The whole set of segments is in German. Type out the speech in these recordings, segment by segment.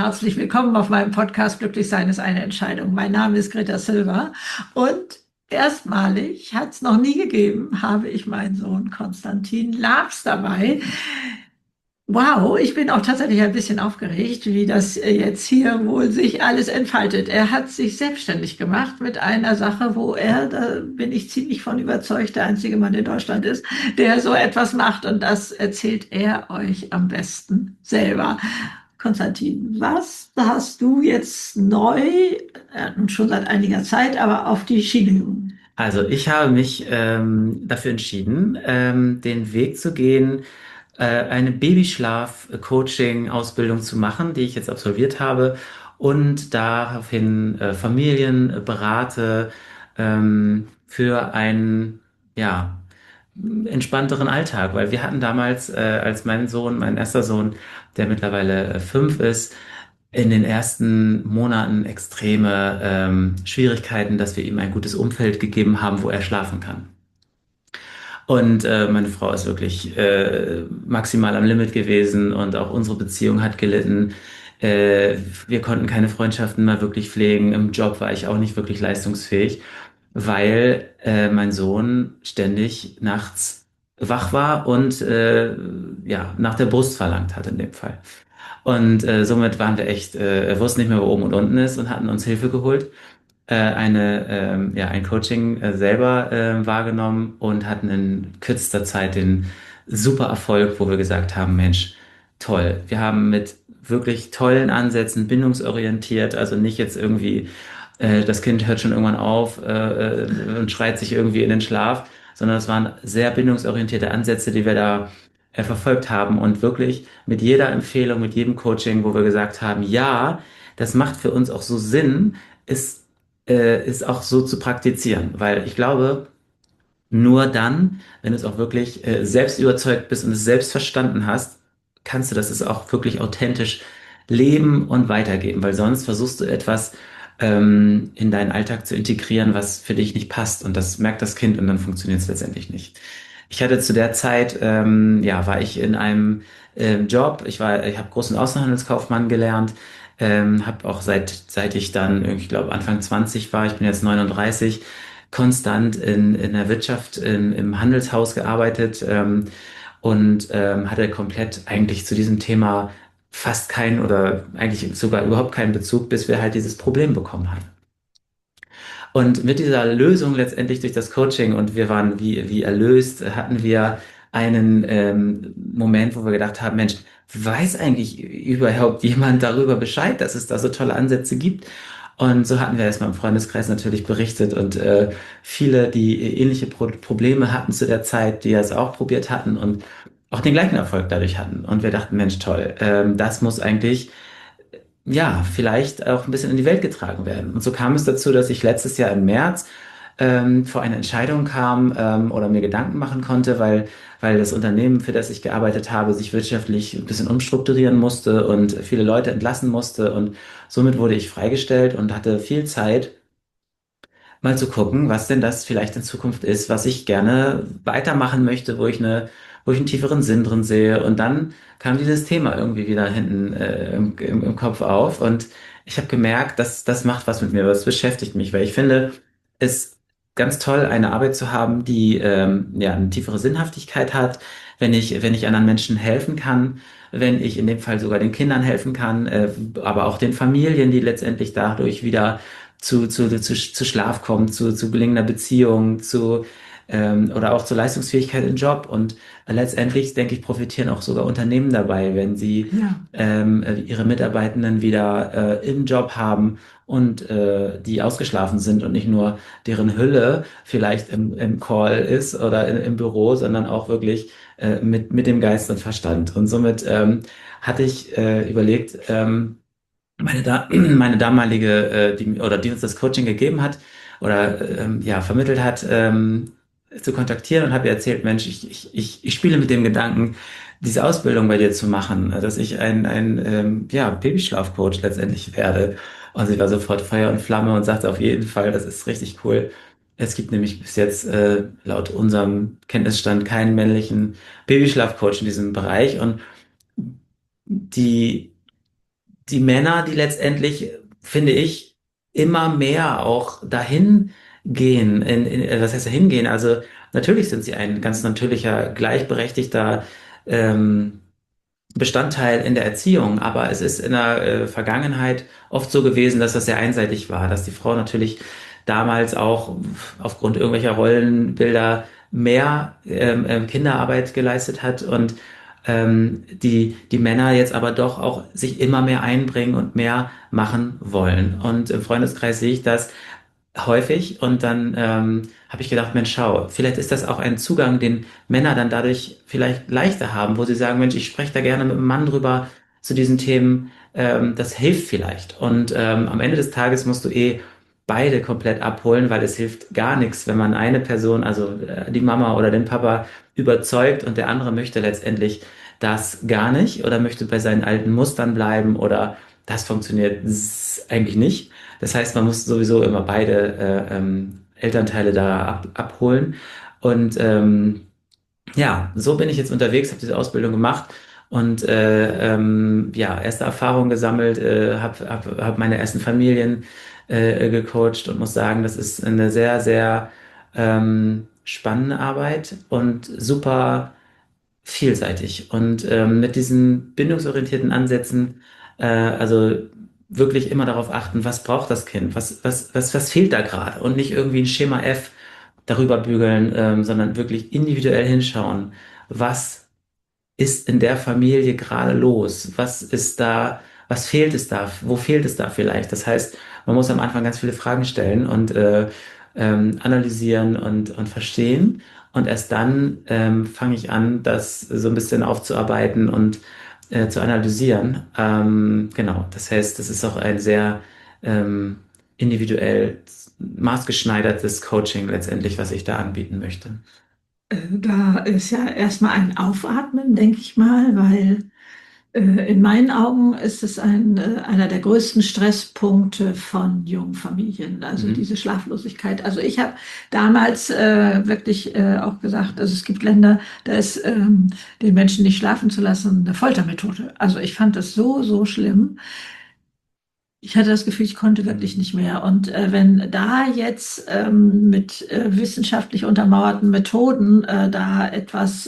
herzlich willkommen auf meinem Podcast Glücklich sein ist eine Entscheidung. Mein Name ist Greta Silva und erstmalig hat es noch nie gegeben, habe ich meinen Sohn Konstantin Labs dabei. Wow, ich bin auch tatsächlich ein bisschen aufgeregt, wie das jetzt hier wohl sich alles entfaltet. Er hat sich selbstständig gemacht mit einer Sache, wo er, da bin ich ziemlich von überzeugt, der einzige Mann in Deutschland ist, der so etwas macht. Und das erzählt er euch am besten selber. Konstantin, was hast du jetzt neu, schon seit einiger Zeit, aber auf die Schiene gebracht? Also ich habe mich dafür entschieden, den Weg zu gehen, eine Babyschlaf-Coaching-Ausbildung zu machen, die ich jetzt absolviert habe und daraufhin Familien berate für einen ja, entspannteren Alltag, weil wir hatten damals, als mein Sohn, mein erster Sohn, der mittlerweile 5 ist, in den ersten Monaten extreme Schwierigkeiten, dass wir ihm ein gutes Umfeld gegeben haben, wo er schlafen kann. Und meine Frau ist wirklich maximal am Limit gewesen und auch unsere Beziehung hat gelitten. Wir konnten keine Freundschaften mehr wirklich pflegen. Im Job war ich auch nicht wirklich leistungsfähig, weil mein Sohn ständig nachts wach war und ja, nach der Brust verlangt hat in dem Fall. Und somit waren wir echt, wussten nicht mehr, wo oben und unten ist und hatten uns Hilfe geholt, ein Coaching selber wahrgenommen und hatten in kürzester Zeit den super Erfolg, wo wir gesagt haben, Mensch, toll. Wir haben mit wirklich tollen Ansätzen, bindungsorientiert, also nicht jetzt irgendwie, das Kind hört schon irgendwann auf und schreit sich irgendwie in den Schlaf, sondern es waren sehr bindungsorientierte Ansätze, die wir da verfolgt haben und wirklich mit jeder Empfehlung, mit jedem Coaching, wo wir gesagt haben, ja, das macht für uns auch so Sinn, ist auch so zu praktizieren, weil ich glaube, nur dann, wenn du es auch wirklich selbst überzeugt bist und es selbst verstanden hast, kannst du das es auch wirklich authentisch leben und weitergeben, weil sonst versuchst du etwas in deinen Alltag zu integrieren, was für dich nicht passt und das merkt das Kind und dann funktioniert es letztendlich nicht. Ich hatte zu der Zeit, war ich in einem Job, ich habe großen Außenhandelskaufmann gelernt, habe auch seit ich dann, ich glaube Anfang 20 war, ich bin jetzt 39, konstant in der Wirtschaft, im Handelshaus gearbeitet hatte komplett eigentlich zu diesem Thema fast keinen oder eigentlich sogar überhaupt keinen Bezug, bis wir halt dieses Problem bekommen haben. Und mit dieser Lösung letztendlich durch das Coaching und wir waren wie erlöst, hatten wir einen Moment, wo wir gedacht haben, Mensch, weiß eigentlich überhaupt jemand darüber Bescheid, dass es da so tolle Ansätze gibt? Und so hatten wir erstmal im Freundeskreis natürlich berichtet und viele, die ähnliche Probleme hatten zu der Zeit, die es auch probiert hatten und auch den gleichen Erfolg dadurch hatten. Und wir dachten, Mensch, toll, das muss eigentlich ja, vielleicht auch ein bisschen in die Welt getragen werden. Und so kam es dazu, dass ich letztes Jahr im März vor eine Entscheidung kam oder mir Gedanken machen konnte, weil das Unternehmen, für das ich gearbeitet habe, sich wirtschaftlich ein bisschen umstrukturieren musste und viele Leute entlassen musste. Und somit wurde ich freigestellt und hatte viel Zeit, mal zu gucken, was denn das vielleicht in Zukunft ist, was ich gerne weitermachen möchte, wo ich einen tieferen Sinn drin sehe. Und dann kam dieses Thema irgendwie wieder hinten im Kopf auf und ich habe gemerkt, dass das macht was mit mir, das beschäftigt mich, weil ich finde, es ganz toll, eine Arbeit zu haben, die eine tiefere Sinnhaftigkeit hat, wenn ich anderen Menschen helfen kann, wenn ich in dem Fall sogar den Kindern helfen kann, aber auch den Familien, die letztendlich dadurch wieder zu Schlaf kommt, zu gelingender Beziehung, oder auch zur Leistungsfähigkeit im Job. Und letztendlich, denke ich, profitieren auch sogar Unternehmen dabei, wenn sie Ja. ihre Mitarbeitenden wieder im Job haben und die ausgeschlafen sind und nicht nur deren Hülle vielleicht im Call ist oder im Büro, sondern auch wirklich mit dem Geist und Verstand. Und somit hatte ich überlegt, meine damalige, die uns das Coaching gegeben hat oder vermittelt hat, zu kontaktieren und habe ihr erzählt, Mensch, ich spiele mit dem Gedanken, diese Ausbildung bei dir zu machen, dass ich ein Babyschlafcoach letztendlich werde. Und sie war sofort Feuer und Flamme und sagte auf jeden Fall, das ist richtig cool. Es gibt nämlich bis jetzt laut unserem Kenntnisstand keinen männlichen Babyschlafcoach in diesem Bereich und die die Männer, die letztendlich, finde ich, immer mehr auch dahin gehen, was heißt dahin gehen? Also natürlich sind sie ein ganz natürlicher, gleichberechtigter ähm, Bestandteil in der Erziehung, aber es ist in der Vergangenheit oft so gewesen, dass das sehr einseitig war, dass die Frau natürlich damals auch aufgrund irgendwelcher Rollenbilder mehr Kinderarbeit geleistet hat und die Männer jetzt aber doch auch sich immer mehr einbringen und mehr machen wollen. Und im Freundeskreis sehe ich das häufig und dann habe ich gedacht, Mensch, schau, vielleicht ist das auch ein Zugang, den Männer dann dadurch vielleicht leichter haben, wo sie sagen, Mensch, ich spreche da gerne mit einem Mann drüber zu diesen Themen, das hilft vielleicht. Und am Ende des Tages musst du beide komplett abholen, weil es hilft gar nichts, wenn man eine Person, also die Mama oder den Papa, überzeugt und der andere möchte letztendlich das gar nicht oder möchte bei seinen alten Mustern bleiben oder das funktioniert eigentlich nicht. Das heißt, man muss sowieso immer beide Elternteile da abholen. Und ja, so bin ich jetzt unterwegs, habe diese Ausbildung gemacht und ja, erste Erfahrungen gesammelt, hab meine ersten Familien gecoacht und muss sagen, das ist eine sehr, sehr spannende Arbeit und super vielseitig. Und mit diesen bindungsorientierten Ansätzen, also wirklich immer darauf achten, was braucht das Kind, was fehlt da gerade und nicht irgendwie ein Schema F darüber bügeln, sondern wirklich individuell hinschauen, was ist in der Familie gerade los, was ist da, was fehlt es da, wo fehlt es da vielleicht. Das heißt, man muss am Anfang ganz viele Fragen stellen und analysieren und verstehen. Und erst dann fange ich an, das so ein bisschen aufzuarbeiten und zu analysieren. Genau, das heißt, das ist auch ein sehr individuell maßgeschneidertes Coaching letztendlich, was ich da anbieten möchte. Da ist ja erstmal ein Aufatmen, denke ich mal, weil in meinen Augen ist es einer der größten Stresspunkte von jungen Familien, also Mhm. diese Schlaflosigkeit. Also ich habe damals wirklich auch gesagt, also es gibt Länder, da ist den Menschen nicht schlafen zu lassen eine Foltermethode. Also ich fand das so, so schlimm. Ich hatte das Gefühl, ich konnte wirklich nicht mehr. Und wenn da jetzt mit wissenschaftlich untermauerten Methoden da etwas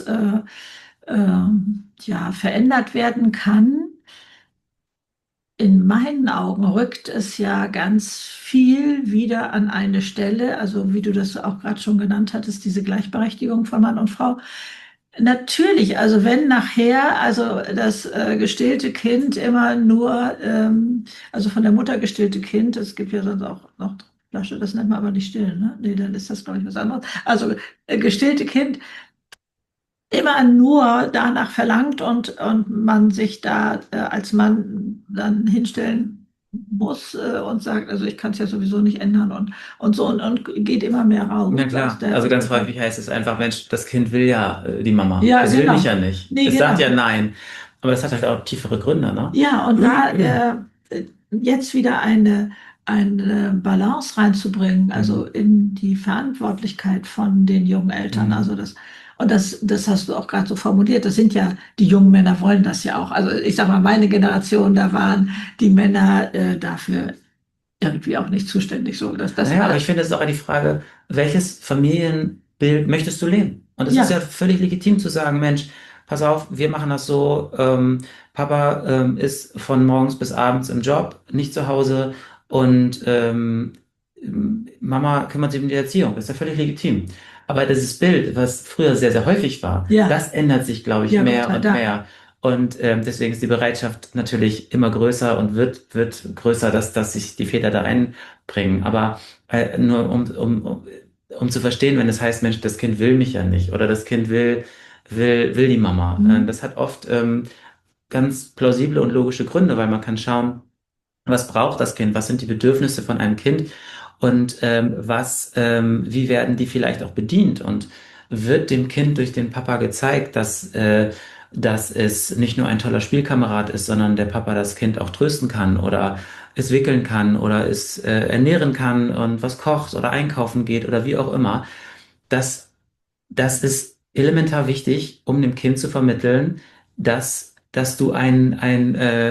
ja, verändert werden kann, in meinen Augen rückt es ja ganz viel wieder an eine Stelle, also wie du das auch gerade schon genannt hattest, diese Gleichberechtigung von Mann und Frau. Natürlich, also wenn nachher, also das gestillte Kind immer nur, also von der Mutter gestillte Kind, es gibt ja sonst auch noch Flasche, das nennt man aber nicht stillen, ne? Nee, dann ist das, glaube ich, was anderes. Also gestillte Kind immer nur danach verlangt und man sich da als Mann dann hinstellen muss und sagt, also ich kann es ja sowieso nicht ändern und so und geht immer mehr Na raus aus klar, also aus ganz der. häufig heißt es einfach, Mensch, das Kind will ja die Mama. Ja, Es will mich genau. ja nicht. Nee, Es sagt genau. ja nein. Aber das hat halt auch tiefere Gründe, ne? Ja, und da jetzt wieder eine Balance reinzubringen, also Mhm. in die Verantwortlichkeit von den jungen Eltern. Also Mhm. das hast du auch gerade so formuliert. Das sind ja, die jungen Männer wollen das ja auch. Also ich sag mal, meine Generation, da waren die Männer dafür irgendwie auch nicht zuständig. So, dass das Naja, aber alles, ich finde, es ist auch die Frage, welches Familienbild möchtest du leben? Und es ist ja ja, völlig legitim zu sagen, Mensch, pass auf, wir machen das so, Papa ist von morgens bis abends im Job, nicht zu Hause und Mama kümmert sich um die Erziehung. Das ist ja völlig legitim. Aber dieses Bild, was früher sehr, sehr häufig war, ja, das ändert sich, glaube ich, ja, Gott mehr sei und Dank. mehr. Und deswegen ist die Bereitschaft natürlich immer größer und wird größer, dass sich die Väter da einbringen. Aber nur um zu verstehen, wenn es heißt, Mensch, das Kind will mich ja nicht oder das Kind will die Mama. Hm. Das hat oft ganz plausible und logische Gründe, weil man kann schauen, was braucht das Kind, was sind die Bedürfnisse von einem Kind und wie werden die vielleicht auch bedient und wird dem Kind durch den Papa gezeigt, dass es nicht nur ein toller Spielkamerad ist, sondern der Papa das Kind auch trösten kann oder es wickeln kann oder es ernähren kann und was kocht oder einkaufen geht oder wie auch immer. Das, das ist elementar wichtig, um dem Kind zu vermitteln, dass du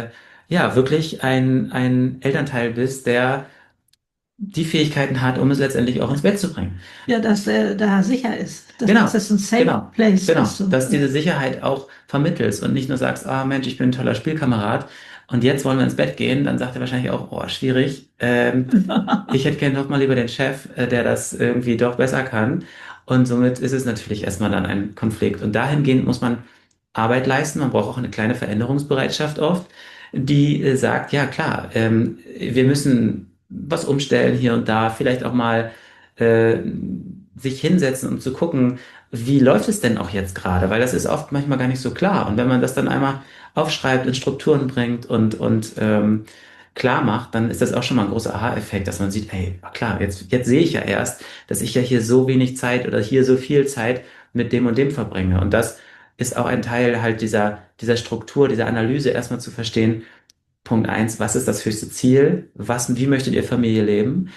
ja wirklich ein Elternteil bist, der die Fähigkeiten hat, um es letztendlich auch ins Bett zu bringen. Ja, dass er da sicher ist, dass Genau, es ein Safe genau, Place ist. genau. So. Dass diese Sicherheit auch vermittelst und nicht nur sagst, ah Mensch, ich bin ein toller Spielkamerad und jetzt wollen wir ins Bett gehen, dann sagt er wahrscheinlich auch, oh, schwierig. Ich hätte gern doch mal lieber den Chef, der das irgendwie doch besser kann. Und somit ist es natürlich erstmal dann ein Konflikt. Und dahingehend muss man Arbeit leisten. Man braucht auch eine kleine Veränderungsbereitschaft oft, die sagt, ja klar, wir müssen was umstellen hier und da, vielleicht auch mal äh, sich hinsetzen, um zu gucken, wie läuft es denn auch jetzt gerade? Weil das ist oft manchmal gar nicht so klar. Und wenn man das dann einmal aufschreibt, in Strukturen bringt und klar macht, dann ist das auch schon mal ein großer Aha-Effekt, dass man sieht, ey, klar, jetzt sehe ich ja erst, dass ich ja hier so wenig Zeit oder hier so viel Zeit mit dem und dem verbringe. Und das ist auch ein Teil halt dieser Struktur, dieser Analyse, erstmal zu verstehen, Punkt eins, was ist das höchste Ziel? Wie möchtet ihr Familie leben?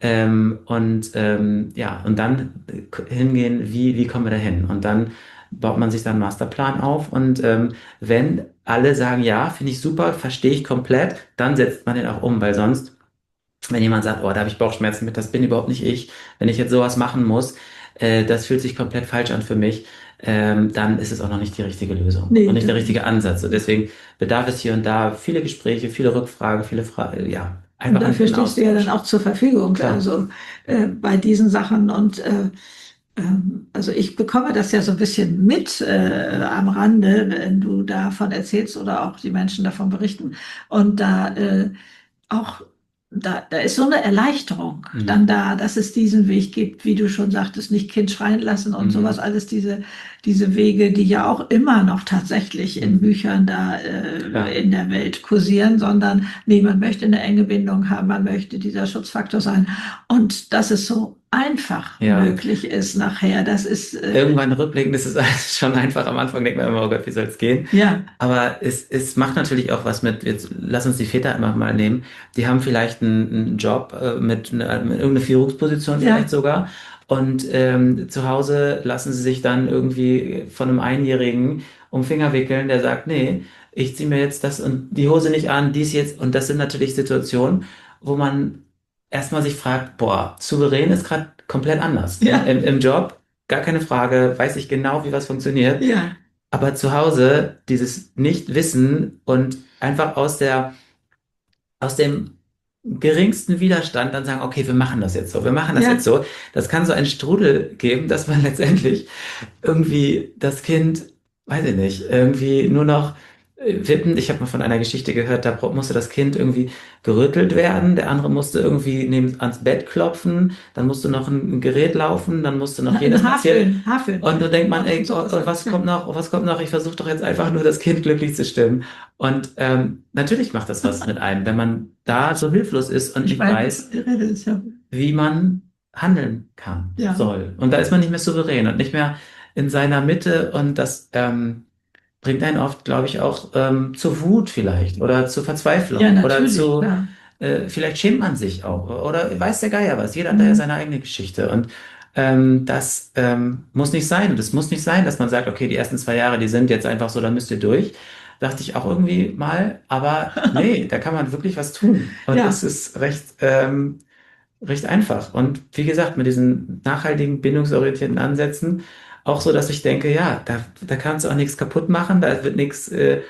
Ja, und dann hingehen, wie kommen wir da hin? Und dann baut man sich dann einen Masterplan auf und wenn alle sagen, ja, finde ich super, verstehe ich komplett, dann setzt man den auch um, weil sonst, wenn jemand sagt, oh, da habe ich Bauchschmerzen mit, das bin überhaupt nicht ich, wenn ich jetzt sowas machen muss, das fühlt sich komplett falsch an für mich, dann ist es auch noch nicht die richtige Lösung und Nee, nicht der richtige Ansatz. Und deswegen bedarf es hier und da viele Gespräche, viele Rückfragen, viele Fragen, ja, und einfach dafür einen stehst du ja dann Austausch. auch zur Verfügung, Klar. also bei diesen Sachen. Und also ich bekomme das ja so ein bisschen mit am Rande, wenn du davon erzählst oder auch die Menschen davon berichten. Und auch da ist so eine Erleichterung Mhm. dann da, dass es diesen Weg gibt, wie du schon sagtest, nicht Kind schreien lassen und sowas, Mhm. alles diese Wege, die ja auch immer noch tatsächlich in Mhm. Büchern da Klar. in der Welt kursieren, sondern nee, man möchte eine enge Bindung haben, man möchte dieser Schutzfaktor sein. Und dass es so einfach Ja. möglich ist nachher, das ist Irgendwann rückblickend ist es alles schon einfach. Am Anfang denkt man immer, oh Gott, wie soll es gehen? ja, Aber es macht natürlich auch was mit, jetzt lass uns die Väter einfach mal nehmen. Die haben vielleicht einen Job mit irgendeiner Führungsposition vielleicht ja, sogar. Und zu Hause lassen sie sich dann irgendwie von einem Einjährigen um den Finger wickeln, der sagt, nee, ich ziehe mir jetzt das und die Hose nicht an, dies jetzt. Und das sind natürlich Situationen, wo man erstmal sich fragt, boah, souverän ist gerade komplett anders. ja, Im Job, gar keine Frage, weiß ich genau, wie was funktioniert. ja, Aber zu Hause dieses Nichtwissen und einfach aus dem geringsten Widerstand dann sagen, okay, wir machen das jetzt so, wir machen das jetzt ja, so. Das kann so einen Strudel geben, dass man letztendlich irgendwie das Kind, weiß ich nicht, irgendwie nur noch wippen. Ich habe mal von einer Geschichte gehört, da musste das Kind irgendwie gerüttelt werden, der andere musste irgendwie ans Bett klopfen, dann musste noch ein Gerät laufen, dann musste noch ein jenes passieren. Haarföhn, Und dann denkt man, und ey, sowas. und was kommt noch? Was kommt noch? Ich versuche doch jetzt einfach nur das Kind glücklich zu stimmen. Und natürlich macht das was mit einem, wenn man da so hilflos ist und Ich nicht weiß, wovon weiß, die Rede ist, ja. wie man handeln kann, Ja, soll. Und da ist man nicht mehr souverän und nicht mehr in seiner Mitte und das bringt einen oft, glaube ich, auch zur Wut vielleicht oder zur ja, Verzweiflung oder natürlich, klar. vielleicht schämt man sich auch oder weiß der Geier was. Jeder hat da ja Mhm. seine eigene Geschichte und das muss nicht sein. Und es muss nicht sein, dass man sagt, okay, die ersten 2 Jahre, die sind jetzt einfach so, da müsst ihr durch. Dachte ich auch irgendwie mal, aber nee, da kann man wirklich was tun. Und es Ja, ist recht einfach. Und wie gesagt, mit diesen nachhaltigen, bindungsorientierten Ansätzen, auch so, dass ich denke, ja, da kannst du auch nichts kaputt machen, da wird nichts,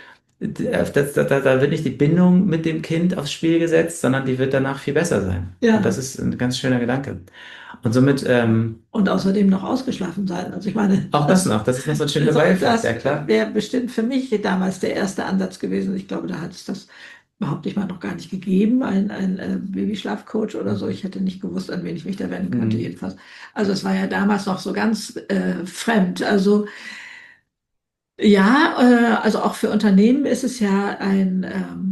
da wird nicht die Bindung mit dem Kind aufs Spiel gesetzt, sondern die wird danach viel besser sein. Und das ja. ist ein ganz schöner Gedanke. Und somit, Und außerdem noch ausgeschlafen sein. Also ich meine, auch das noch, das ist noch so ein schöner so, Beieffekt, ja das klar. wäre bestimmt für mich damals der erste Ansatz gewesen. Ich glaube, da hat es das behaupte ich mal noch gar nicht gegeben, ein Babyschlafcoach oder so. Ich hätte nicht gewusst, an wen ich mich da wenden könnte, Mhm. jedenfalls. Also es war ja damals noch so ganz fremd. Also ja, also auch für Unternehmen ist es ja ein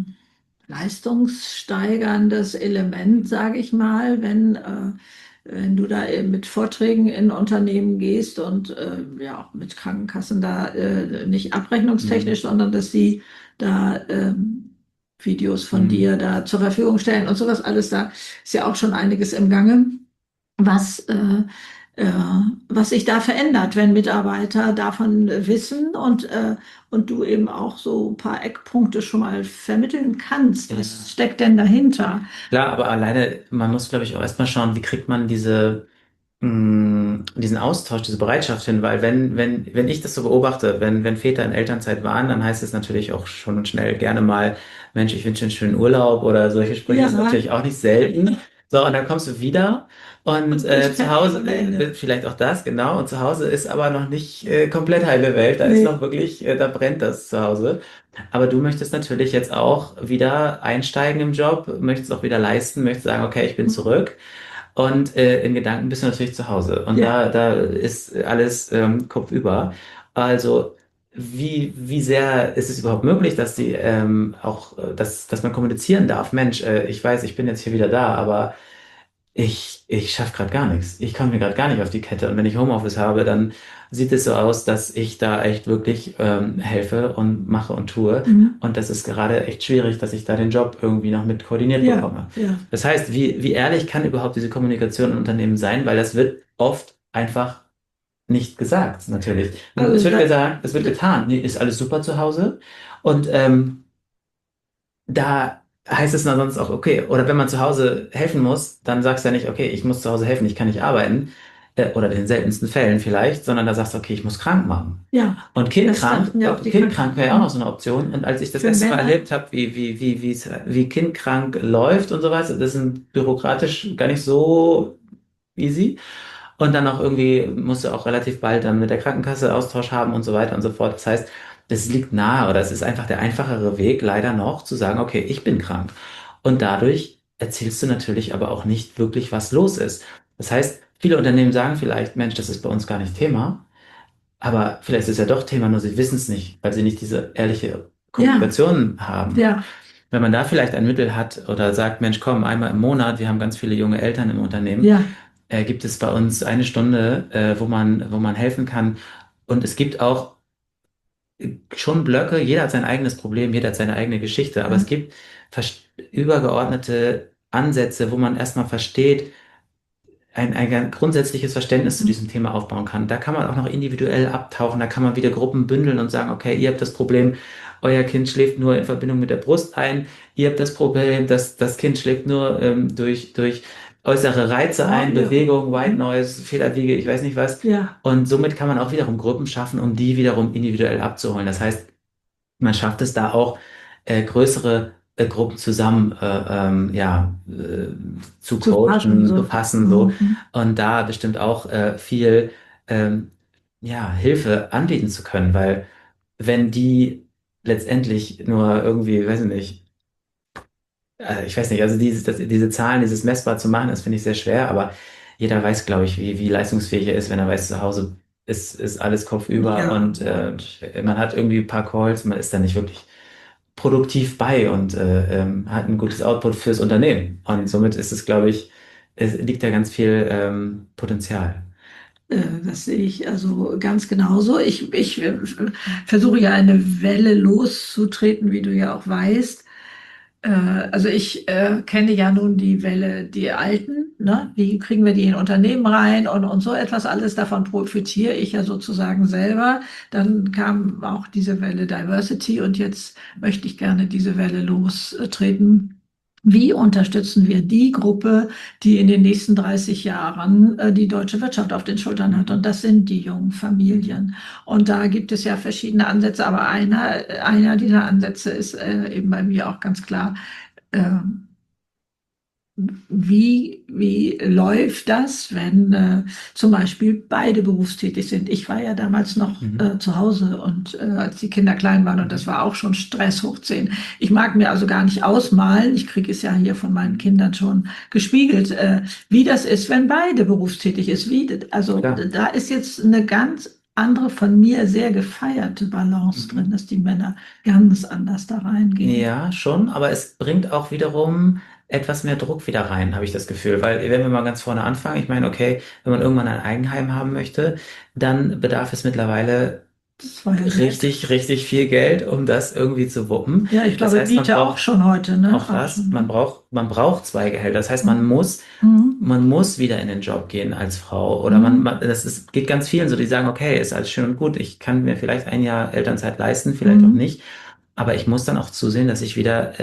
leistungssteigerndes Element, sage ich mal, wenn du da eben mit Vorträgen in Unternehmen gehst und ja auch mit Krankenkassen da nicht abrechnungstechnisch, Mhm. sondern dass sie da Videos von Mhm. dir da zur Verfügung stellen und sowas alles, da ist ja auch schon einiges im Gange, was äh, was sich da verändert, wenn Mitarbeiter davon wissen und du eben auch so ein paar Eckpunkte schon mal vermitteln kannst. Was Ja. steckt denn dahinter? Klar, aber alleine, man muss, glaube ich, auch erstmal schauen, wie kriegt man diesen Austausch, diese Bereitschaft hin, weil wenn ich das so beobachte, wenn Väter in Elternzeit waren, dann heißt es natürlich auch schon und schnell gerne mal, Mensch, ich wünsche dir einen schönen Urlaub oder solche Sprüche ist Ja, natürlich auch nicht selten. So, und dann kommst du wieder und und bist zu fertig Hause, ohne Ende. vielleicht auch das, genau, und zu Hause ist aber noch nicht komplett heile Welt, da ist Nee, noch wirklich, da brennt das zu Hause. Aber du möchtest natürlich jetzt auch wieder einsteigen im Job, möchtest auch wieder leisten, möchtest sagen, okay, ich bin zurück. Und in Gedanken bist du natürlich zu Hause. Und ja, da ist alles kopfüber. Also, wie sehr ist es überhaupt möglich, dass die dass man kommunizieren darf? Mensch, ich weiß, ich bin jetzt hier wieder da, aber ich schaffe gerade gar nichts. Ich komme mir gerade gar nicht auf die Kette. Und wenn ich Homeoffice habe, dann sieht es so aus, dass ich da echt wirklich helfe und mache und tue. mhm. Und das ist gerade echt schwierig, dass ich da den Job irgendwie noch mit koordiniert Ja, bekomme. ja. Das heißt, wie ehrlich kann überhaupt diese Kommunikation in Unternehmen sein? Weil das wird oft einfach nicht gesagt, natürlich. Es Also wird da, gesagt, es wird getan. Nee, ist alles super zu Hause. Und da heißt es dann sonst auch, okay, oder wenn man zu Hause helfen muss, dann sagst du ja nicht, okay, ich muss zu Hause helfen, ich kann nicht arbeiten, oder in den seltensten Fällen vielleicht, sondern da sagst du, okay, ich muss krank machen. ja, Und das sagten ja auch die kindkrank wäre ja auch noch so Krankenkassen. eine Option. Und als ich das Für erste Mal Männer, erlebt habe, wie kindkrank läuft und sowas, das ist bürokratisch gar nicht so easy. Und dann auch irgendwie musst du auch relativ bald dann mit der Krankenkasse Austausch haben und so weiter und so fort. Das heißt, das liegt nahe oder es ist einfach der einfachere Weg, leider noch, zu sagen, okay, ich bin krank. Und dadurch erzählst du natürlich aber auch nicht wirklich, was los ist. Das heißt, viele Unternehmen sagen vielleicht, Mensch, das ist bei uns gar nicht Thema, aber vielleicht ist es ja doch Thema, nur sie wissen es nicht, weil sie nicht diese ehrliche ja, Kommunikation haben. ja, Wenn man da vielleicht ein Mittel hat oder sagt, Mensch, komm, einmal im Monat, wir haben ganz viele junge Eltern im Unternehmen, ja, gibt es bei uns eine Stunde, wo man helfen kann. Und es gibt auch schon Blöcke, jeder hat sein eigenes Problem, jeder hat seine eigene Geschichte, aber es ja, gibt übergeordnete Ansätze, wo man erstmal versteht, ein grundsätzliches Verständnis zu mhm. diesem Thema aufbauen kann. Da kann man auch noch individuell abtauchen, da kann man wieder Gruppen bündeln und sagen, okay, ihr habt das Problem, euer Kind schläft nur in Verbindung mit der Brust ein, ihr habt das Problem, dass das Kind schläft nur durch äußere Reize ein, Ja, Bewegung, White mhm. Noise, Federwiege, ich weiß nicht was. Ja, Und somit kann man auch wiederum Gruppen schaffen, um die wiederum individuell abzuholen. Das heißt, man schafft es da auch, größere Gruppen zusammen zu zu fassen, coachen, zu so. fassen, so Mhm. und da bestimmt auch viel Hilfe anbieten zu können, weil wenn die letztendlich nur irgendwie, weiß ich nicht, ich weiß nicht, also diese Zahlen, dieses messbar zu machen, das finde ich sehr schwer, aber jeder weiß, glaube ich, wie leistungsfähig er ist, wenn er weiß, zu Hause ist alles kopfüber Ja, und und man hat irgendwie ein paar Calls, man ist da nicht wirklich produktiv bei und hat ein gutes Output fürs Unternehmen. Und somit ist es, glaube ich, es liegt da ganz viel Potenzial. das sehe ich also ganz genauso. Ich versuche ja eine Welle loszutreten, wie du ja auch weißt. Also ich kenne ja nun die Welle, die Alten, ne? Wie kriegen wir die in Unternehmen rein und so etwas alles, davon profitiere ich ja sozusagen selber. Dann kam auch diese Welle Diversity und jetzt möchte ich gerne diese Welle lostreten. Wie unterstützen wir die Gruppe, die in den nächsten 30 Jahren die deutsche Wirtschaft auf den Schultern hat? Und das sind die jungen Familien. Und da gibt es ja verschiedene Ansätze, aber einer dieser Ansätze ist eben bei mir auch ganz klar, äh, wie läuft das, wenn zum Beispiel beide berufstätig sind? Ich war ja damals noch Mhm. zu Hause und als die Kinder klein waren und das Mhm. war auch schon Stress hoch 10. Ich mag mir also gar nicht ausmalen, ich kriege es ja hier von meinen Kindern schon gespiegelt, wie das ist, wenn beide berufstätig ist. Also Klar. da ist jetzt eine ganz andere von mir sehr gefeierte Balance drin, Mhm. dass die Männer ganz anders da reingehen. Ja, schon, aber es bringt auch wiederum etwas mehr Druck wieder rein, habe ich das Gefühl. Weil, wenn wir mal ganz vorne anfangen, ich meine, okay, wenn man irgendwann ein Eigenheim haben möchte, dann bedarf es mittlerweile Das war ja nett. richtig, richtig viel Geld, um das irgendwie zu wuppen. Ja, ich Das glaube, heißt, man Miete auch braucht schon heute, ne? auch Auch das, schon. Ne? man braucht zwei Gehälter. Das heißt, Mhm. Mhm. man muss wieder in den Job gehen als Frau. Oder Mhm. geht ganz vielen so, die sagen, okay, ist alles schön und gut, ich kann mir vielleicht ein Jahr Elternzeit leisten, vielleicht auch Mhm. nicht. Aber ich muss dann auch zusehen, dass ich wieder,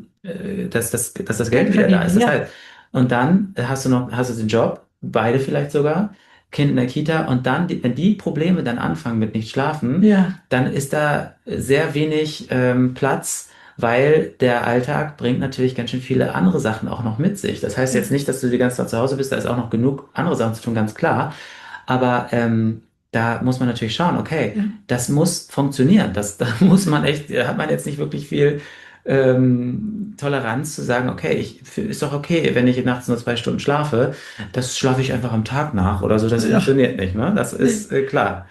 dass das Geld Geld wieder da verdiene, ist. Das ja. heißt, und dann hast du den Job, beide vielleicht sogar, Kind in der Kita, und dann, wenn die Probleme dann anfangen mit nicht schlafen, Ja. dann ist da sehr wenig Platz, weil der Alltag bringt natürlich ganz schön viele andere Sachen auch noch mit sich. Das heißt Ja. jetzt nicht, dass du die ganze Zeit zu Hause bist, da ist auch noch genug andere Sachen zu tun, ganz klar. Aber da muss man natürlich schauen, okay, Ja. das muss funktionieren. Da muss man echt, da hat man jetzt nicht wirklich viel Toleranz zu sagen, okay, ist doch okay, wenn ich nachts nur 2 Stunden schlafe, das schlafe ich einfach am Tag nach oder so, das Ja. funktioniert nicht, ne? Das Nee. ist klar.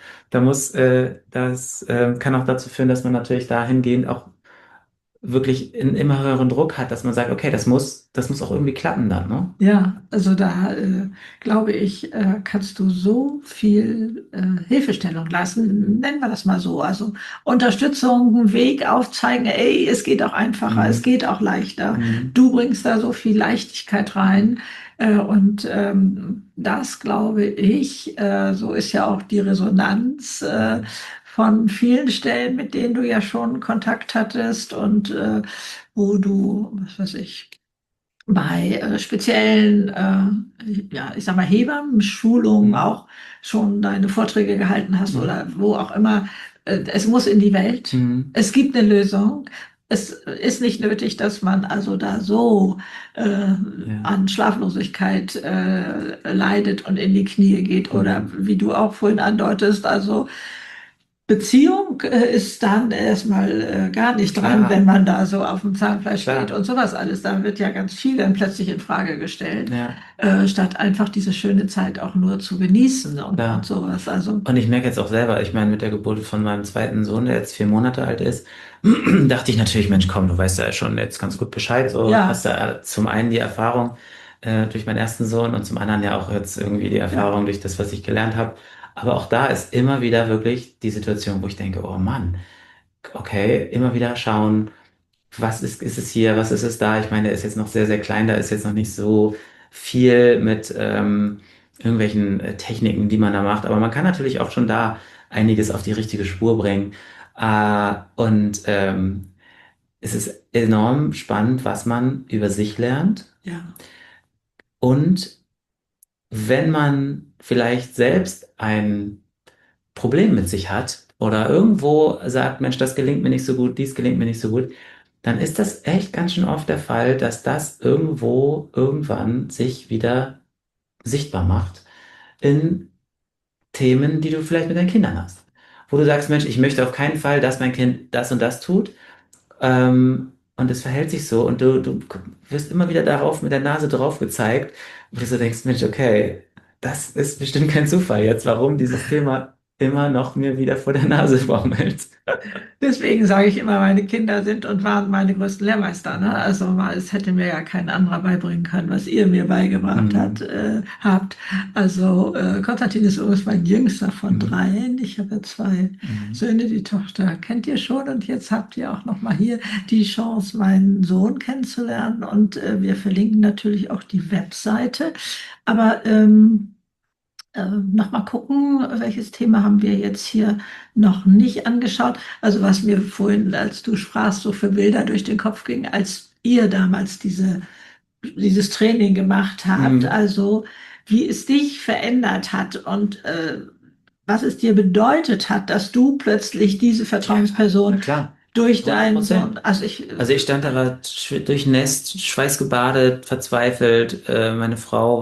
Das kann auch dazu führen, dass man natürlich dahingehend auch wirklich einen immer höheren Druck hat, dass man sagt, okay, das muss auch irgendwie klappen dann, ne? Ja, also da glaube ich, kannst du so viel Hilfestellung leisten, nennen wir das mal so. Also Unterstützung, einen Weg aufzeigen, ey, es geht auch einfacher, es Mhm. geht auch leichter. Mhm. Du bringst da so viel Leichtigkeit rein. Und das glaube ich, so ist ja auch die Resonanz von vielen Stellen, mit denen du ja schon Kontakt hattest und wo du, was weiß ich, bei speziellen, ja, ich sag mal, Hebammen-Schulungen Mhm. auch schon deine Vorträge gehalten hast Mhm. oder wo auch immer. Es muss in die Welt. Mhm. Es gibt eine Lösung. Es ist nicht nötig, dass man also da so Ja. an Schlaflosigkeit leidet und in die Knie geht oder Mhm. wie du auch vorhin andeutest, also Beziehung ist dann erstmal gar nicht dran, wenn Klar, man da so auf dem Zahnfleisch steht klar. und sowas alles. Da wird ja ganz viel dann plötzlich in Frage gestellt, Ja, statt einfach diese schöne Zeit auch nur zu genießen und klar. sowas. Also, Und ich merke jetzt auch selber, ich meine, mit der Geburt von meinem zweiten Sohn, der jetzt 4 Monate alt ist, dachte ich natürlich, Mensch, komm, du weißt ja schon jetzt ganz gut Bescheid. So hast ja, ja zum einen die Erfahrung durch meinen ersten Sohn und zum anderen ja auch jetzt irgendwie die ja, Erfahrung durch das, was ich gelernt habe. Aber auch da ist immer wieder wirklich die Situation, wo ich denke, oh Mann, okay, immer wieder schauen, ist es hier, was ist es da? Ich meine, der ist jetzt noch sehr, sehr klein, da ist jetzt noch nicht so viel mit irgendwelchen Techniken, die man da macht. Aber man kann natürlich auch schon da einiges auf die richtige Spur bringen. Es ist enorm spannend, was man über sich lernt. ja, Und wenn man vielleicht selbst ein Problem mit sich hat oder irgendwo sagt, Mensch, das gelingt mir nicht so gut, dies gelingt mir nicht so gut, dann ist das echt ganz schön oft der Fall, dass das irgendwo irgendwann sich wieder sichtbar macht in Themen, die du vielleicht mit deinen Kindern hast. Wo du sagst, Mensch, ich möchte auf keinen Fall, dass mein Kind das und das tut. Und es verhält sich so und du wirst immer wieder darauf mit der Nase drauf gezeigt, wo du so denkst, Mensch, okay, das ist bestimmt kein Zufall jetzt, warum dieses Thema immer noch mir wieder vor der Nase baumelt. deswegen sage ich immer, meine Kinder sind und waren meine größten Lehrmeister. Ne? Also es hätte mir ja kein anderer beibringen können, was ihr mir beigebracht Mhm. habt. Also Konstantin ist übrigens mein jüngster von Mhm. dreien. Ich habe ja zwei Mhm. Söhne, die Tochter kennt ihr schon und jetzt habt ihr auch noch mal hier die Chance, meinen Sohn kennenzulernen und wir verlinken natürlich auch die Webseite. Aber noch mal gucken, welches Thema haben wir jetzt hier noch nicht angeschaut. Also was mir vorhin, als du sprachst, so für Bilder durch den Kopf ging, als ihr damals dieses Training gemacht habt. Mhm. Also wie es dich verändert hat und was es dir bedeutet hat, dass du plötzlich diese Ja, na Vertrauensperson klar, durch hundert deinen Sohn, Prozent. also ich, Also ich stand da, war durchnässt, schweißgebadet, verzweifelt. Meine Frau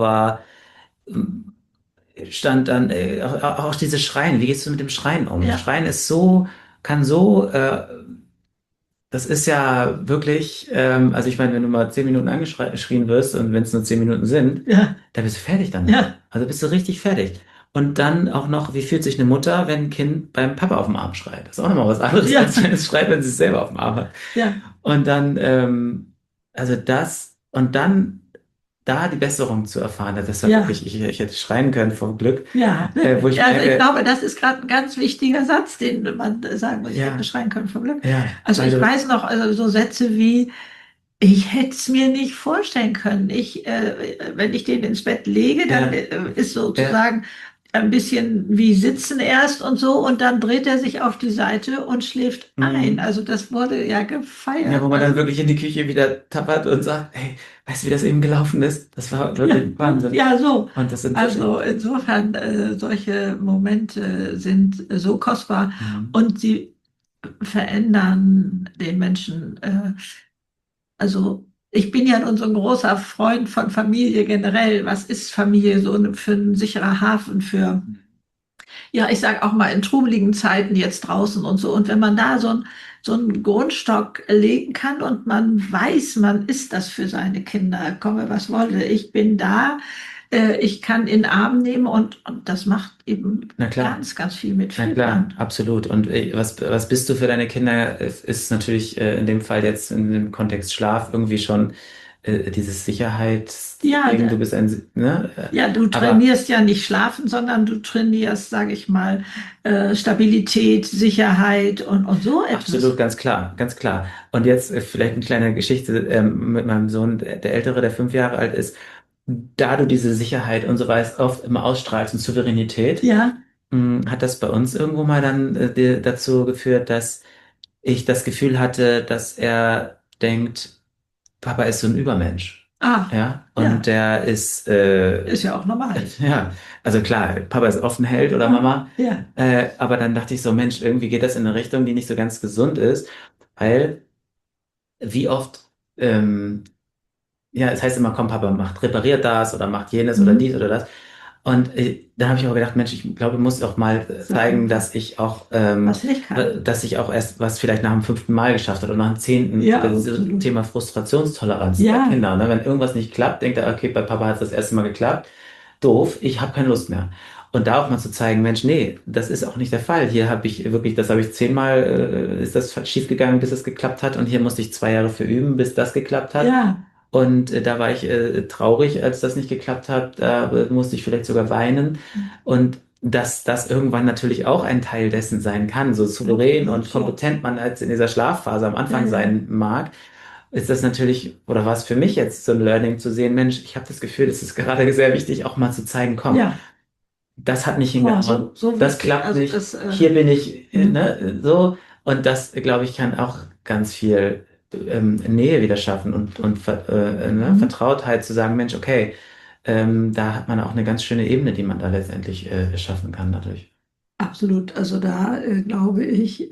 stand dann, auch dieses Schreien. Wie gehst du mit dem Schreien um? ja, Schreien ist so, kann so, das ist ja wirklich, also ich meine, wenn du mal 10 Minuten angeschrien wirst und wenn es nur 10 Minuten sind, ja, dann bist du fertig danach. ja, Also bist du richtig fertig. Und dann auch noch, wie fühlt sich eine Mutter, wenn ein Kind beim Papa auf dem Arm schreit? Das ist auch nochmal was anderes, ja, als wenn es schreit, wenn sie es selber auf dem Arm hat. ja, Und dann, also das, und dann da die Besserung zu erfahren, das war Ja. wirklich, ich hätte schreien können vor Glück, Ja, wo ich also ich merke, glaube, das ist gerade ein ganz wichtiger Satz, den man sagen muss. Ich hätte ja, schreien können vor Glück. ja, Also weil ich du, weiß noch, also so Sätze wie, ich hätte es mir nicht vorstellen können. Wenn ich den ins Bett lege, dann ja, ist ja, sozusagen ein bisschen wie sitzen erst und so und dann dreht er sich auf die Seite und schläft ein. mm. Also das wurde ja Ja, wo gefeiert. man dann Also wirklich in die Küche wieder tappert und sagt, hey, weißt du, wie das eben gelaufen ist? Das war ja, wirklich Wahnsinn. ja, so. Und das sind wirklich, Also insofern, solche Momente sind so kostbar mm, und sie verändern den Menschen. Also ich bin ja nun so ein großer Freund von Familie generell. Was ist Familie so für ein sicherer Hafen für, ja, ich sage auch mal in trubeligen Zeiten jetzt draußen und so. Und wenn man da so einen Grundstock legen kann und man weiß, man ist das für seine Kinder, komme was wolle, ich bin da, ich kann in den Arm nehmen und das macht eben na klar. ganz, ganz viel mit Na klar, Kindern. absolut. Und was bist du für deine Kinder? Ist natürlich in dem Fall jetzt in dem Kontext Schlaf irgendwie schon dieses Ja, Sicherheitsding. Du bist ein, ne? ja, du Aber trainierst ja nicht schlafen, sondern du trainierst, sage ich mal, Stabilität, Sicherheit und so absolut, etwas. ganz klar, ganz klar. Und jetzt vielleicht eine kleine Geschichte mit meinem Sohn, der Ältere, der 5 Jahre alt ist. Da du diese Sicherheit und so weiter oft immer ausstrahlst und Souveränität, Ja, hat das bei uns irgendwo mal dann dazu geführt, dass ich das Gefühl hatte, dass er denkt, Papa ist so ein Übermensch. ah, Ja, und ja, der ist, ist ja auch normal. ja, also klar, Papa ist oft ein Held oder Ah, Mama, ja, aber dann dachte ich so, Mensch, irgendwie geht das in eine Richtung, die nicht so ganz gesund ist, weil wie oft, ja, es heißt immer, komm, Papa macht, repariert das oder macht jenes oder mhm. dies oder das. Und dann habe ich auch gedacht, Mensch, ich glaube, ich muss auch mal zeigen, Sagen, was nicht kann. dass ich auch erst was vielleicht nach dem 5. Mal geschafft hat oder nach dem 10. Ja, Das absolut. Thema Frustrationstoleranz bei Ja, Kindern. Ne? Wenn irgendwas nicht klappt, denkt er, okay, bei Papa hat es das erste Mal geklappt. Doof, ich habe keine Lust mehr. Und da auch mal zu zeigen, Mensch, nee, das ist auch nicht der Fall. Hier habe ich wirklich, das habe ich 10 Mal, ist das schief gegangen, bis es geklappt hat. Und hier musste ich 2 Jahre für üben, bis das geklappt hat. ja, Und da war ich traurig, als das nicht geklappt hat. Da musste ich vielleicht sogar weinen. Und dass das irgendwann natürlich auch ein Teil dessen sein kann, so souverän absolut und so. kompetent man als in dieser Schlafphase am Ja, Anfang ja, sein mag, ist das natürlich, oder war es für mich jetzt so ein Learning zu sehen, Mensch, ich habe das Gefühl, es ist gerade sehr wichtig, auch mal zu zeigen, komm, ja. das hat nicht Oh, hingehauen, so das wichtig. klappt Also nicht, das, hier bin ich, hm, ne, so. Und das, glaube ich, kann auch ganz viel Nähe wieder schaffen und ne, hm. Vertrautheit zu sagen, Mensch, okay, da hat man auch eine ganz schöne Ebene, die man da letztendlich schaffen kann dadurch. Absolut. Also da glaube ich,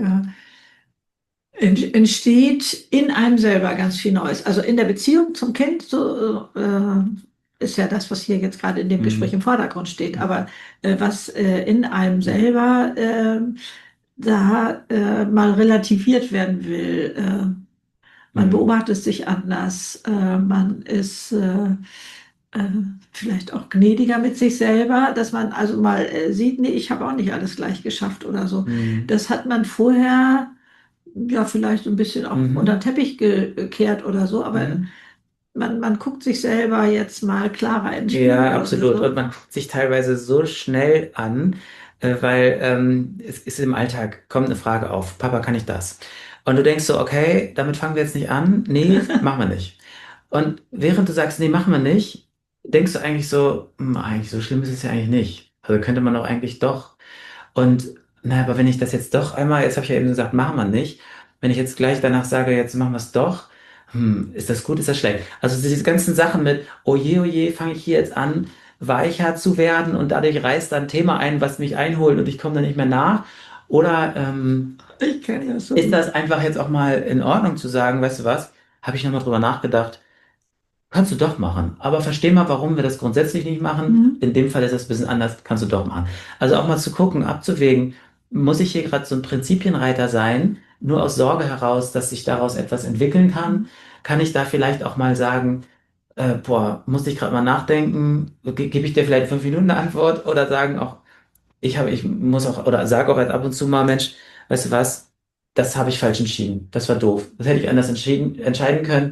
entsteht in einem selber ganz viel Neues. Also in der Beziehung zum Kind, so ist ja das, was hier jetzt gerade in dem Gespräch Mhm. im Vordergrund steht. Aber was in einem selber da mal relativiert werden will, man Mhm. beobachtet sich anders, man ist äh, vielleicht auch gnädiger mit sich selber, dass man also mal sieht, nee, ich habe auch nicht alles gleich geschafft oder so. Mhm. Das hat man vorher ja vielleicht so ein bisschen auch unter den Mhm. Teppich gekehrt oder so, aber Mhm. man guckt sich selber jetzt mal klarer in den Ja, Spiegel oder absolut. Und so. man guckt sich teilweise so schnell an, weil es ist im Alltag, kommt eine Frage auf, Papa, kann ich das? Und du denkst so, okay, damit fangen wir jetzt nicht an. Nee, machen wir nicht. Und während du sagst, nee, machen wir nicht, denkst du eigentlich so, eigentlich so schlimm ist es ja eigentlich nicht. Also könnte man doch eigentlich doch. Und naja, aber wenn ich das jetzt doch einmal, jetzt habe ich ja eben gesagt, machen wir nicht. Wenn ich jetzt gleich danach sage, jetzt machen wir es doch, ist das gut, ist das schlecht? Also diese ganzen Sachen mit, oh je, fange ich hier jetzt an, weicher zu werden und dadurch reißt dann ein Thema ein, was mich einholt und ich komme da nicht mehr nach. Oder Ich kenne das so ist gut. das einfach jetzt auch mal in Ordnung zu sagen, weißt du was, habe ich nochmal drüber nachgedacht, kannst du doch machen. Aber versteh mal, warum wir das grundsätzlich nicht machen. Mhm. In dem Fall ist das ein bisschen anders, kannst du doch machen. Also auch mal zu gucken, abzuwägen, muss ich hier gerade so ein Prinzipienreiter sein, nur aus Sorge heraus, dass sich daraus etwas entwickeln kann? Kann ich da vielleicht auch mal sagen, boah, muss ich gerade mal nachdenken, gebe ich dir vielleicht 5 Minuten eine Antwort oder sagen auch, ich muss auch, oder sage auch halt ab und zu mal, Mensch, weißt du was, das habe ich falsch entschieden. Das war doof. Das hätte ich anders entscheiden können.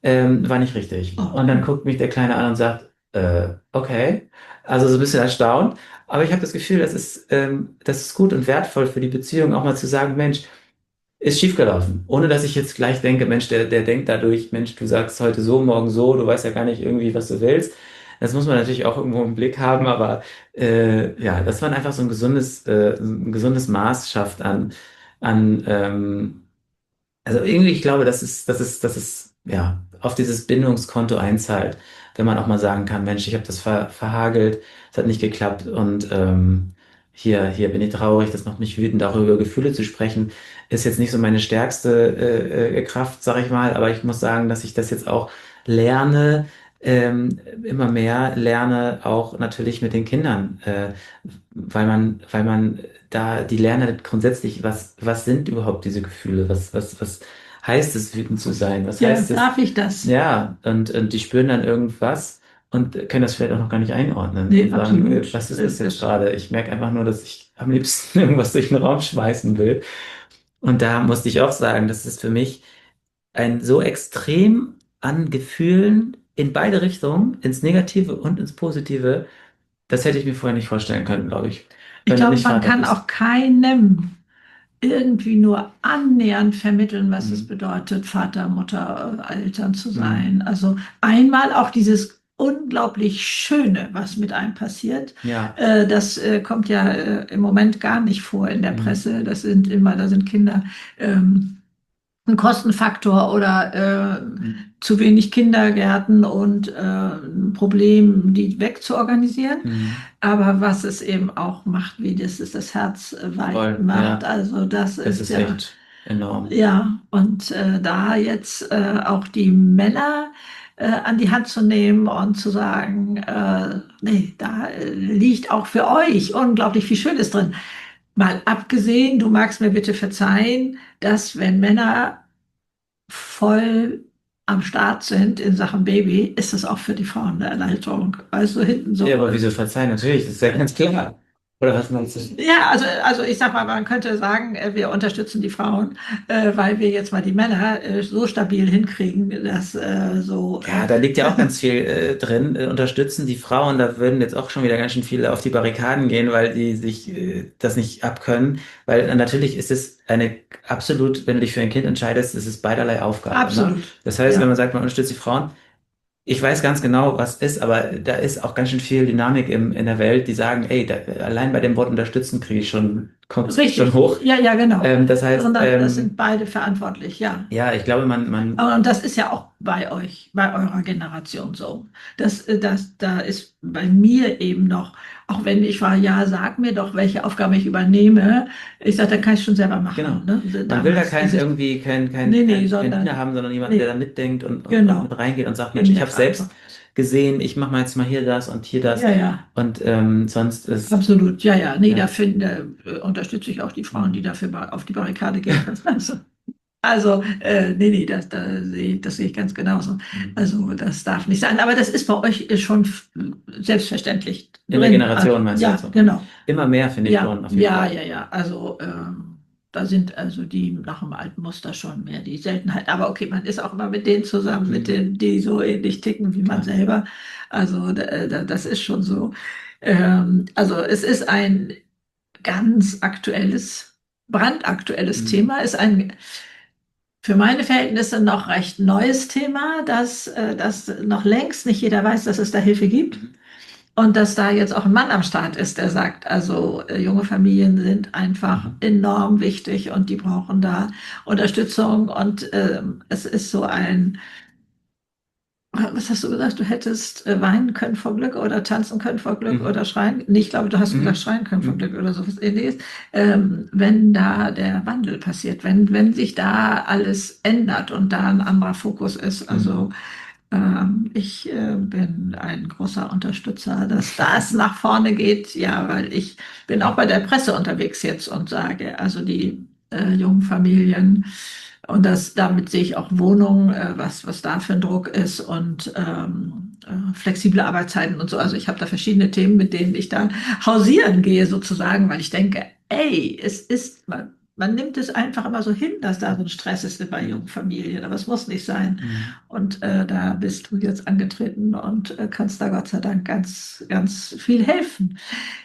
war nicht richtig. Oh, Und dann guckt mich der Kleine an und sagt, okay. Also so ein bisschen erstaunt. Aber ich habe das Gefühl, das ist gut und wertvoll für die Beziehung, auch mal zu sagen, Mensch, ist schiefgelaufen. Ohne dass ich jetzt gleich denke, Mensch, der denkt dadurch, Mensch, du sagst heute so, morgen so, du weißt ja gar nicht irgendwie, was du willst. Das muss man natürlich auch irgendwo im Blick haben, aber ja, dass man einfach so ein gesundes Maß schafft an also irgendwie, ich glaube, ja, auf dieses Bindungskonto einzahlt, wenn man auch mal sagen kann, Mensch, ich habe das verhagelt, es hat nicht geklappt und hier bin ich traurig, das macht mich wütend, auch über Gefühle zu sprechen, ist jetzt nicht so meine stärkste Kraft, sag ich mal, aber ich muss sagen, dass ich das jetzt auch lerne, immer mehr lerne, auch natürlich mit den Kindern, weil man da, die lernen halt grundsätzlich, was sind überhaupt diese Gefühle? Was heißt es, wütend zu sein? Was ja, heißt es? darf ich das? Ja, und die spüren dann irgendwas und können das vielleicht auch noch gar nicht einordnen und Nee, sagen, absolut. was ist das jetzt gerade? Ich merke einfach nur, dass ich am liebsten irgendwas durch den Raum schmeißen will. Und da musste ich auch sagen, das ist für mich ein so extrem an Gefühlen in beide Richtungen, ins Negative und ins Positive, das hätte ich mir vorher nicht vorstellen können, glaube ich, Ich wenn du glaube, nicht man Vater kann bist. auch keinem irgendwie nur annähernd vermitteln, was es Mhm. bedeutet, Vater, Mutter, Eltern zu Mhm. sein. Also einmal auch dieses unglaublich Schöne, was mit einem passiert. Ja. Das kommt ja im Moment gar nicht vor in der Mhm. Presse. Da sind Kinder ähm, ein Kostenfaktor oder Mhm. zu wenig Kindergärten und ein Problem, die wegzuorganisieren. Mhm. Aber was es eben auch macht, wie das es das Herz weit Voll, macht, ja. also das Das ist ist ja, echt enorm. ja, und da jetzt auch die Männer an die Hand zu nehmen und zu sagen, nee, da liegt auch für euch unglaublich viel Schönes drin. Mal abgesehen, du magst mir bitte verzeihen, dass wenn Männer voll am Start sind in Sachen Baby, ist das auch für die Frauen eine Erleichterung. Weißt du, hinten Ja, so. aber wieso verzeihen? Natürlich, das ist ja ganz klar. Oder was meinst du? Ja, also ich sag mal, man könnte sagen, wir unterstützen die Frauen, weil wir jetzt mal die Männer so stabil hinkriegen, dass Ja, da liegt ja auch ganz viel drin. Unterstützen die Frauen, da würden jetzt auch schon wieder ganz schön viele auf die Barrikaden gehen, weil die sich das nicht abkönnen. Weil natürlich ist es eine absolut, wenn du dich für ein Kind entscheidest, ist es beiderlei Aufgabe, ne? absolut. Das heißt, wenn Ja, man sagt, man unterstützt die Frauen, ich weiß ganz genau, was ist, aber da ist auch ganz schön viel Dynamik in der Welt, die sagen, ey, allein bei dem Wort unterstützen kriege ich schon, kommt's schon richtig. hoch. Ja, ja, genau. Das heißt, Sondern das sind beide verantwortlich, ja. ja, ich glaube, man, Und das ist ja auch bei euch, bei eurer Generation so. Da ist bei mir eben noch, auch wenn ich war, ja, sag mir doch, welche Aufgabe ich übernehme. Ich sage, dann kann ich schon selber machen. genau, Ne? man will da Damals dieses, nee, nee, kein Diener sondern, haben, sondern jemanden, der da nee, mitdenkt und genau, mit reingeht und sagt, in Mensch, ich der habe selbst Verantwortung. gesehen, ich mache mal jetzt mal hier das und hier das Ja, ja, und sonst ist, absolut. Ja, ja, nee, ja, unterstütze ich auch die Frauen, die hm, dafür auf die Barrikade gehen. Also, nee, nee, das sehe ich ganz genauso. hm. Also, das darf nicht sein. Aber das ist bei euch schon selbstverständlich In der drin. Generation meinst du jetzt Ja, so? genau. Immer mehr finde ich Ja, schon, auf jeden ja, Fall. ja, ja. Also, da sind also die nach dem alten Muster schon mehr die Seltenheit. Aber okay, man ist auch immer mit denen zusammen, mit Hm, denen, die so ähnlich ticken wie man klar. selber. Also, das ist schon so. Also, es ist ein ganz aktuelles, brandaktuelles Hm, Thema, ist ein für meine Verhältnisse noch recht neues Thema, dass noch längst nicht jeder weiß, dass es da Hilfe gibt hm, und dass da jetzt auch ein Mann am Start ist, der sagt, also junge Familien sind einfach hm. enorm wichtig und die brauchen da Unterstützung und es ist so ein, was hast du gesagt, du hättest weinen können vor Glück oder tanzen können vor Glück Mhm. oder schreien? Nee, ich glaube, du hast gesagt, Mhm. schreien können vor Glück Mhm. oder sowas ähnliches. Wenn da der Wandel passiert, wenn sich da alles ändert und da ein anderer Fokus ist. Also Mhm. ich bin ein großer Unterstützer, dass das nach vorne geht. Ja, weil ich bin auch bei der Presse unterwegs jetzt und sage, also die jungen Familien, und damit sehe ich auch Wohnungen, was da für ein Druck ist und flexible Arbeitszeiten und so. Also ich habe da verschiedene Themen, mit denen ich da hausieren gehe sozusagen, weil ich denke, ey, es ist, man nimmt es einfach immer so hin, dass da so ein Stress ist bei jungen Familien, aber es muss nicht sein. Mhm. Und da bist du jetzt angetreten und kannst da Gott sei Dank ganz, ganz viel helfen.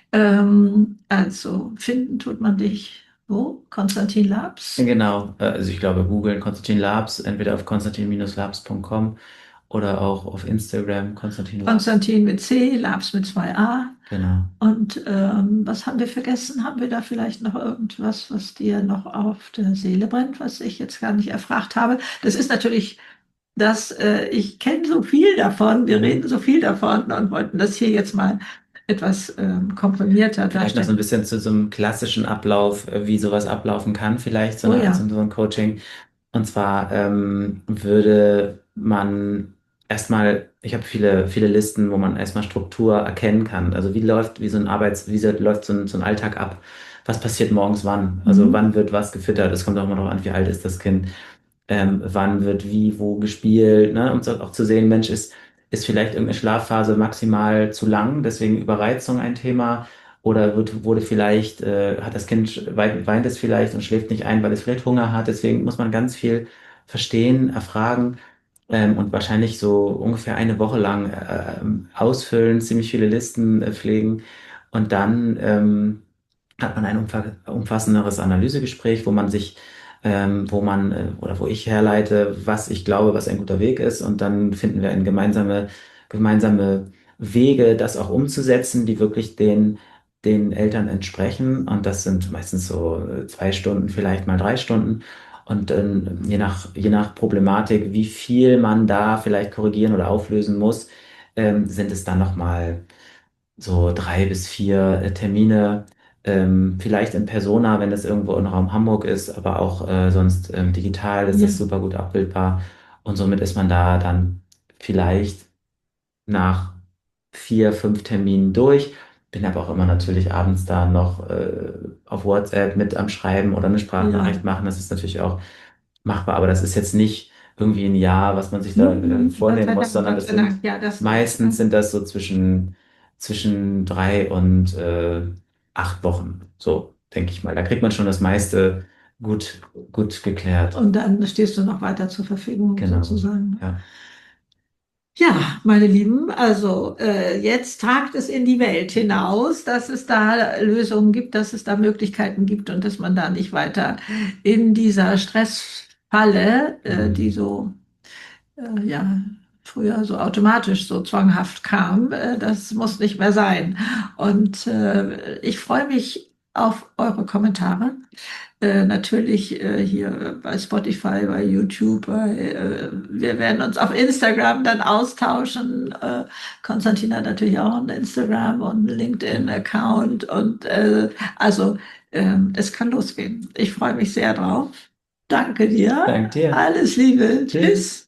Also finden tut man dich wo? Konstantin Labs? Genau, also ich glaube, googeln Konstantin Labs, entweder auf konstantin-labs.com oder auch auf Instagram Konstantin Labs. Konstantin mit C, Labs mit zwei A. Genau. Und was haben wir vergessen? Haben wir da vielleicht noch irgendwas, was dir noch auf der Seele brennt, was ich jetzt gar nicht erfragt habe? Das ist natürlich, dass ich kenne so viel davon, wir Mhm. reden so viel davon und wollten das hier jetzt mal etwas komprimierter Vielleicht noch so ein darstellen. bisschen zu so einem klassischen Ablauf, wie sowas ablaufen kann, vielleicht Oh so ja. ein Coaching. Und zwar würde man erstmal, ich habe viele Listen, wo man erstmal Struktur erkennen kann. Also wie läuft, wie so ein läuft so ein Alltag ab? Was passiert morgens wann? Also Mhm. wann wird was gefüttert? Es kommt auch immer darauf an, wie alt ist das Kind. Wann wird wie, wo gespielt, ne? Um so auch zu sehen, Mensch, ist vielleicht irgendeine Schlafphase maximal zu lang, deswegen Überreizung ein Thema. Oder wurde vielleicht, hat das Kind, weint es vielleicht und schläft nicht ein, weil es vielleicht Hunger hat. Deswegen muss man ganz viel verstehen, erfragen, und wahrscheinlich so ungefähr eine Woche lang ausfüllen, ziemlich viele Listen pflegen. Und dann hat man ein umfassenderes Analysegespräch, wo man oder wo ich herleite, was ich glaube, was ein guter Weg ist. Und dann finden wir gemeinsame Wege, das auch umzusetzen, die wirklich den Eltern entsprechen. Und das sind meistens so 2 Stunden, vielleicht mal 3 Stunden. Und je nach Problematik, wie viel man da vielleicht korrigieren oder auflösen muss, sind es dann nochmal so 3 bis 4 Termine, vielleicht in Persona, wenn das irgendwo im Raum Hamburg ist, aber auch sonst digital ist Ja. das super gut abbildbar. Und somit ist man da dann vielleicht nach 4, 5 Terminen durch. Bin aber auch immer natürlich abends da noch auf WhatsApp mit am Schreiben oder eine Ja. Sprachnachricht machen. Das ist natürlich auch machbar, aber das ist jetzt nicht irgendwie ein Jahr, was man sich da Gott vornehmen sei muss, Dank, sondern Gott das sei Dank. sind Ja, das ist. meistens sind das so zwischen 3 und 8 Wochen. So, denke ich mal. Da kriegt man schon das meiste gut, gut geklärt. Und dann stehst du noch weiter zur Verfügung, Genau. sozusagen. Ja. Ja, meine Lieben, also jetzt tragt es in die Welt hinaus, dass es da Lösungen gibt, dass es da Möglichkeiten gibt und dass man da nicht weiter in dieser Stressfalle, die Mhm. so ja früher so automatisch so zwanghaft kam, das muss nicht mehr sein. Und ich freue mich auf eure Kommentare. Natürlich hier bei Spotify, bei YouTube, wir werden uns auf Instagram dann austauschen. Konstantin hat natürlich auch einen Instagram und einen Genau. LinkedIn-Account und also es kann losgehen. Ich freue mich sehr drauf. Danke dir. Danke dir. Alles Liebe. Tschüss. Tschüss.